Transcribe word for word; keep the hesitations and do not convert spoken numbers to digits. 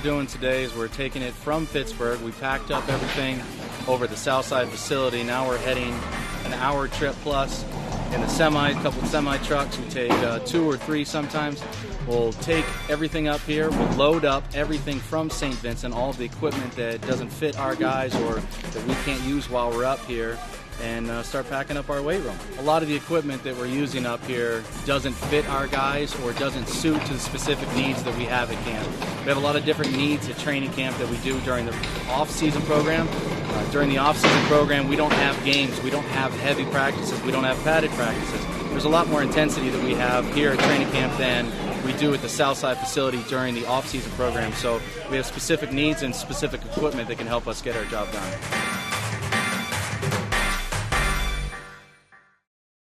doing today is we're taking it from Pittsburgh. We packed up everything over at the Southside facility. Now we're heading an hour trip plus in a semi, a couple of semi trucks. We take uh, two or three sometimes. We'll take everything up here. We'll load up everything from Saint Vincent, all of the equipment that doesn't fit our guys or that we can't use while we're up here, and uh, start packing up our weight room. A lot of the equipment that we're using up here doesn't fit our guys or doesn't suit to the specific needs that we have at camp. We have a lot of different needs at training camp that we do during the off-season program. Uh, during the off-season program, we don't have games, we don't have heavy practices, we don't have padded practices. There's a lot more intensity that we have here at training camp than we do at the Southside facility during the off-season program. So we have specific needs and specific equipment that can help us get our job done.